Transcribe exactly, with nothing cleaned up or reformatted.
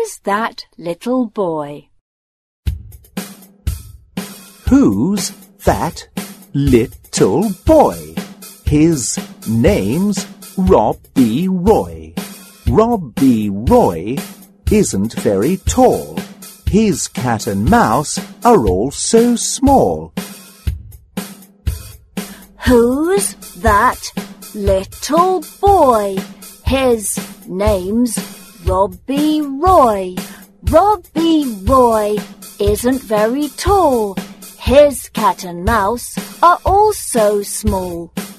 is that little boy? Who's that little boy? His name's Robbie Roy. Robbie Roy isn't very tall. His cat and mouse are all so small. Who's that little boy? His name's Robbie Roy. Robbie Roy isn't very tall. His cat and mouse are all so small.